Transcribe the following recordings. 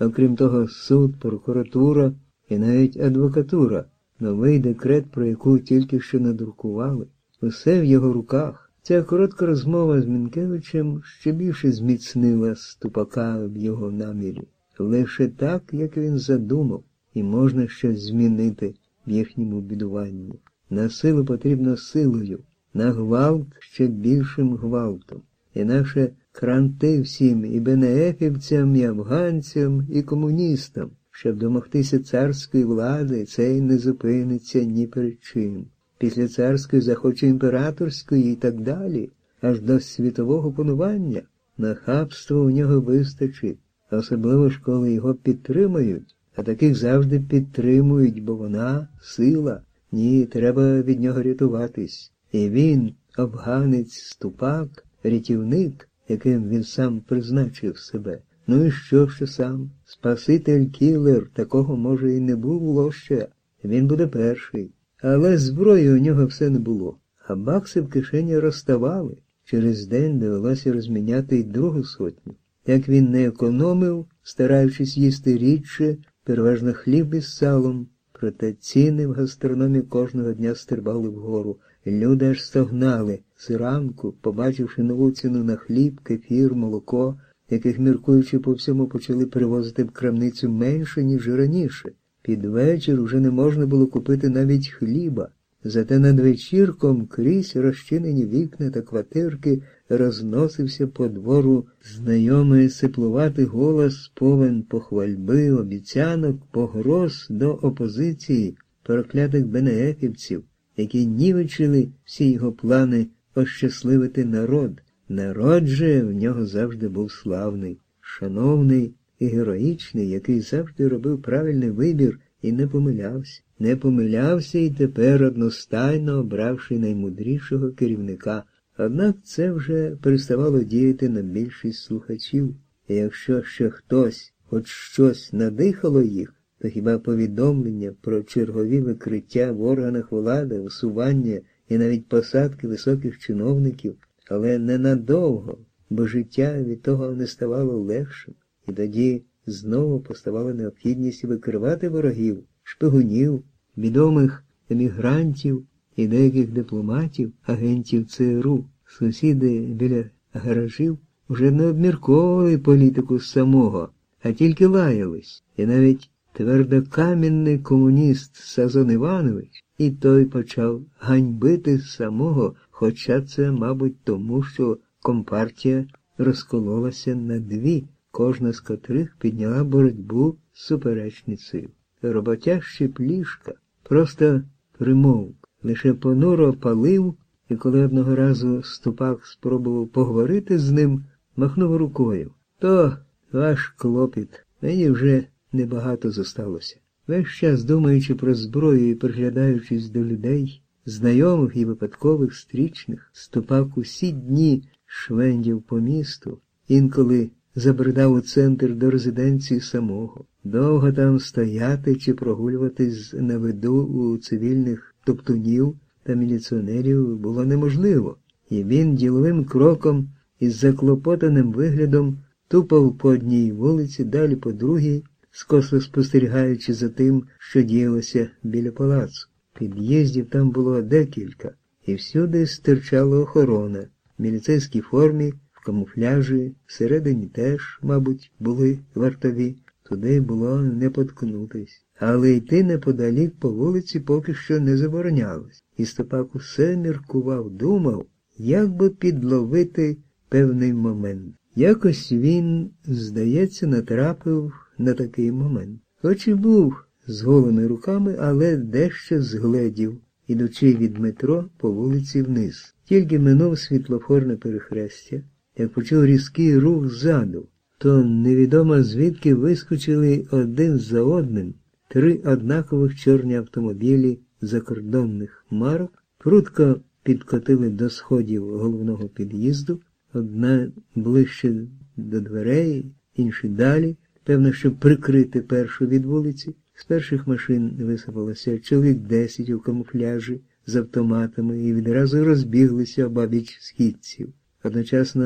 Окрім того, суд, прокуратура і навіть адвокатура, новий декрет, про яку тільки що надрукували. Усе в його руках. Ця коротка розмова з Мінкевичем ще більше зміцнила Ступака в його намірі. Лише так, як він задумав, і можна щось змінити в їхньому бідуванні. На силу потрібно силою, на гвалт ще більшим гвалтом. Інакше кранти всім, і бенеефівцям, і афганцям, і комуністам. Щоб домогтися царської влади, цей не зупиниться ні перед чим. Після царської захоче імператорської і так далі, аж до світового панування. Нахабства у нього вистачить, особливо ж коли його підтримують, а таких завжди підтримують, бо вона – сила. Ні, треба від нього рятуватись. І він, афганець Ступак, рятівник, яким він сам призначив себе. Ну і що сам? Спаситель-кілер, такого, може, і не було ще. Він буде перший. Але зброї у нього все не було. А бакси в кишені розставали. Через день довелося розміняти й другу сотню. Як він не економив, стараючись їсти рідше, переважно хліб із салом, проте ціни в гастрономі кожного дня стрибали вгору. Люди аж стогнали зранку, побачивши нову ціну на хліб, кефір, молоко, яких, міркуючи по всьому, почали привозити в крамницю менше, ніж раніше. Під вечір уже не можна було купити навіть хліба. Зате над вечірком крізь розчинені вікна та квартирки розносився по двору знайомий сиплуватий голос, повен похвальби, обіцянок, погроз до опозиції, проклятих бенеефівців, які нівечили всі його плани ощасливити народ. Народ же в нього завжди був славний, шановний і героїчний, який завжди робив правильний вибір і не помилявся. Не помилявся і тепер одностайно обравши наймудрішого керівника. Однак це вже переставало діяти на більшість слухачів. І якщо ще хтось, хоч щось надихало їх, то хіба повідомлення про чергові викриття в органах влади, усування і навіть посадки високих чиновників, але ненадовго, бо життя від того не ставало легшим. І тоді знову поставала необхідність викривати ворогів, шпигунів, відомих емігрантів і деяких дипломатів, агентів ЦРУ. Сусіди біля гаражів вже не обмірковували політику самого, а тільки лаялись. І навіть твердокам'яний комуніст Сазон Іванович і той почав ганьбити самого, хоча це, мабуть, тому, що компартія розкололася на дві, кожна з котрих підняла боротьбу з суперечницею. Роботящий Плішка просто примовк, лише понуро палив, і коли одного разу Ступак спробував поговорити з ним, махнув рукою. То ваш клопіт, мені вже небагато зосталося. Весь час думаючи про зброю і приглядаючись до людей, знайомих і випадкових стрічних, Ступак усі дні швендів по місту, інколи забредав у центр до резиденції самого. Довго там стояти чи прогулюватись на виду у цивільних топтунів та міліціонерів було неможливо, і він діловим кроком із заклопотаним виглядом тупав по одній вулиці, далі по другій, скоса спостерігаючи за тим, що діялося біля палацу. Під'їздів там було декілька, і всюди стирчала охорона, в міліцейській формі, в камуфляжі, всередині теж, мабуть, були вартові. Туди було не поткнутись. Але йти неподалік по вулиці поки що не заборонялось. І Ступак усе міркував, думав, як би підловити певний момент. Якось він, здається, натрапив на такий момент. Хоч і був з голими руками, але дещо згледів, ідучи від метро по вулиці вниз. Тільки минув світлофорне перехрестя, як почув різкий рух ззаду, то невідомо звідки вискочили один за одним 3 однакових чорні автомобілі закордонних марок, прудко підкотили до сходів головного під'їзду, одна ближче до дверей, інші далі, певно, щоб прикрити першу від вулиці. З перших машин висипалося чоловік 10 у камуфляжі з автоматами і відразу розбіглися обабіч східців. Одночасно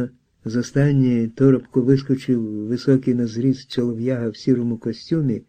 З останньої торопко вискочив високий на зріст чолов'яга в сірому костюмі